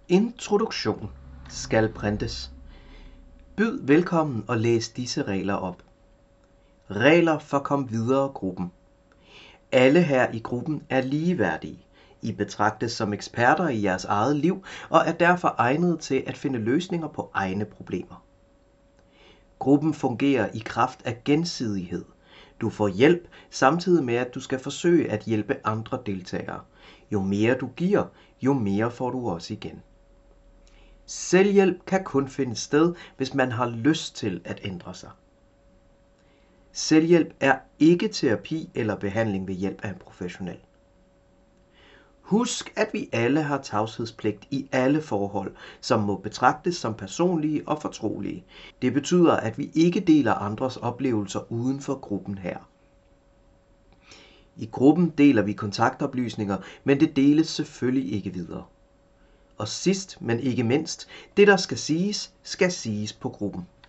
Introduktion skal printes. Byd velkommen og læs disse regler op. Regler for Kom Videre-gruppen. Alle her i gruppen er ligeværdige. I betragtes som eksperter i jeres eget liv og er derfor egnet til at finde løsninger på egne problemer. Gruppen fungerer i kraft af gensidighed. Du får hjælp, samtidig med at du skal forsøge at hjælpe andre deltagere. Jo mere du giver, jo mere får du også igen. Selvhjælp kan kun finde sted, hvis man har lyst til at ændre sig. Selvhjælp er ikke terapi eller behandling ved hjælp af en professionel. Husk, at vi alle har tavshedspligt i alle forhold, som må betragtes som personlige og fortrolige. Det betyder, at vi ikke deler andres oplevelser uden for gruppen her. I gruppen deler vi kontaktoplysninger, men det deles selvfølgelig ikke videre. Og sidst, men ikke mindst, det der skal siges på gruppen.